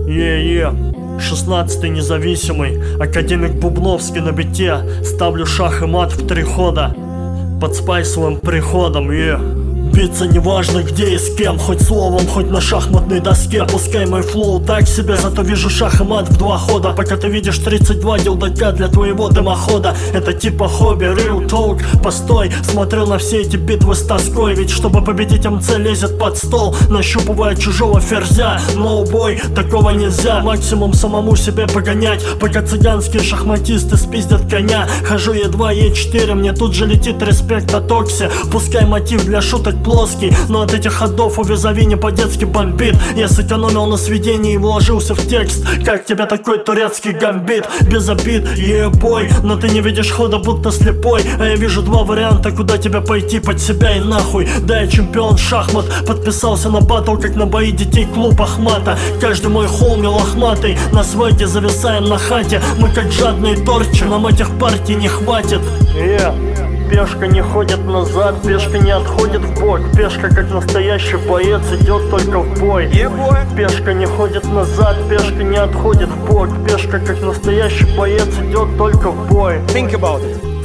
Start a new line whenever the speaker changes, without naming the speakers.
Е-е, 16-й независимый, академик Бубновский на бите. Ставлю шах и мат в 3 хода под спайсовым приходом, Биться неважно где и с кем, хоть словом, хоть на шахматной доске. Пускай мой флоу так себе, зато вижу шах и мат в 2 хода. Пока ты видишь 32 дилдака для твоего дымохода. Это типа хобби, real talk. Постой, смотрю на все эти битвы с тоской. Ведь чтобы победить МЦ лезет под стол, нащупывая чужого ферзя. No boy, такого нельзя, максимум самому себе погонять. Пока цыганские шахматисты спиздят коня. Хожу Е2, Е4, мне тут же летит респект от Окси. Пускай мотив для шуток плоский, но от этих ходов у визави не по-детски бомбит. Я сэкономил на сведении и вложился в текст. Как тебе такой турецкий гамбит? Без обид, ебой, но ты не видишь хода, будто слепой. А я вижу 2 варианта, куда тебе пойти, под себя и нахуй. Да, я чемпион шахмат, подписался на батл, как на бои детей клуб Ахмата. Каждый мой холм лохматый, на свете зависаем на хате. Мы как жадные торчи, нам этих партий не хватит. Пешка не ходит назад, пешка не отходит в бок. Пешка, как настоящий боец, идет только в бой. Пешка не ходит назад, пешка не отходит в бок. Пешка, как настоящий боец, идет только в бой.
Think about it.